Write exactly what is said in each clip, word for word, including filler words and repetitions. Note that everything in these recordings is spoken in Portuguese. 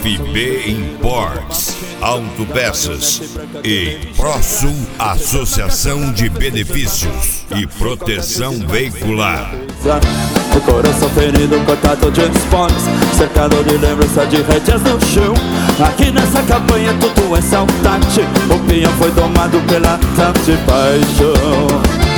F B Imports, Autopeças e ProSul, Associação de Benefícios e Proteção Veicular. O coração ferido, cortado de esportes, cercado de lembrança de rédeas no chão. Aqui nessa campanha tudo é saudade, o peão foi tomado pela tanta paixão.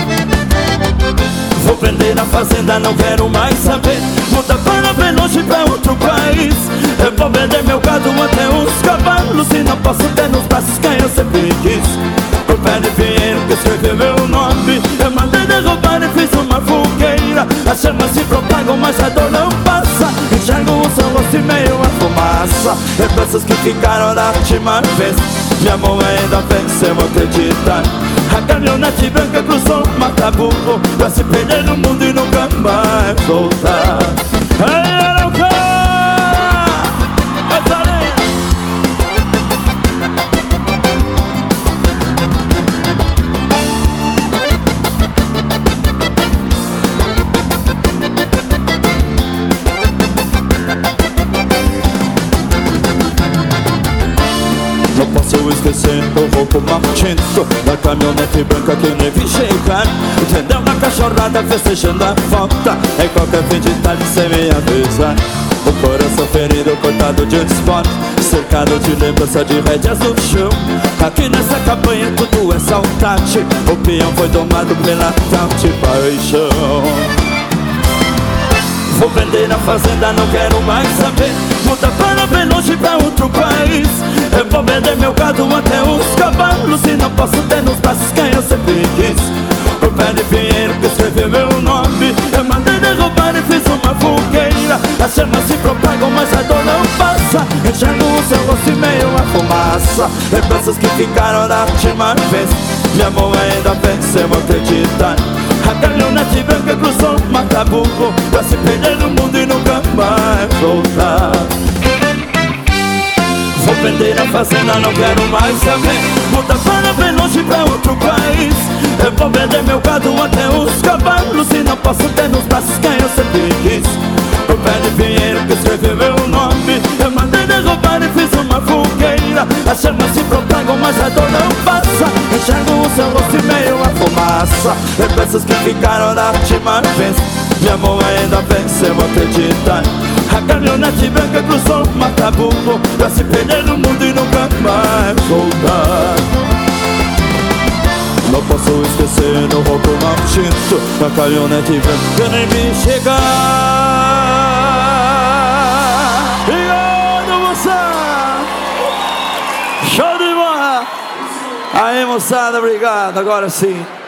Vou prender na fazenda, não quero mais saber. Muda para bem longe, pra outro país. Eu vou vender meu gado até os cavalos, e não posso ter nos braços quem eu sempre quis. O pé de pinheiro que escreveu meu nome, eu mandei derrubar e fiz uma fogueira. As chamas se propagam, mas a dor não passa. Enxergo o seu rosto e meio a fumaça. Lembranças que ficaram da última vez. Minha mão ainda venceu, acreditar. A caminhonete branca cruzou o Mataburro pra se perder no mundo e nunca mais voltar. Ei, Arauca! Não posso esquecer o roubo maldito da caminhonete branca que nem vi chegar. Entendeu uma cachorrada festejando a falta em qualquer fim de tarde sem me avisar. O coração ferido, cortado de esporte, cercado de lembrança de rédeas no chão. Aqui nessa campanha tudo é saudade, o peão foi tomado pela tal de paixão. Vou vender na fazenda, não quero mais saber. Muda para bem longe, pra outro país. Eu vou vender meu gado até os cavalos, e não posso ter nos braços quem eu sempre quis. O pé de pinheiro que escreveu meu nome, eu mandei derrubar e fiz uma fogueira. As chamas se propagam, mas a dor não passa. Enxergo o seu rosto e meio a fumaça. Lembranças que ficaram da última vez. Minha mão ainda venceu, acreditar. A caminhonete branca cruzou o Mataburro pra se perder no mundo e nunca mais voltar. Vou vender a fazenda, não quero mais saber. Muda para bem longe, pra outro país. Eu vou vender meu gado até os cavalos, e não posso ter nos braços quem eu sempre quis. O pé de pinheiro que escreveu meu nome, eu mandei derrubar e fiz uma fogueira. As chamas se propagam, mas a dor não passa. Enxergo o seu rosto e meio a fumaça. Lembranças que ficaram da última vez. Minha mão ainda venceu, acreditar. A caminhonete branca cruzou o Mataburro pra se perder no mundo e nunca mais voltar. Não posso esquecer o roubo maldito da caminhonete branca nem me chegar. Obrigado, moçada! Show de bola! Aí, moçada, obrigado, agora sim.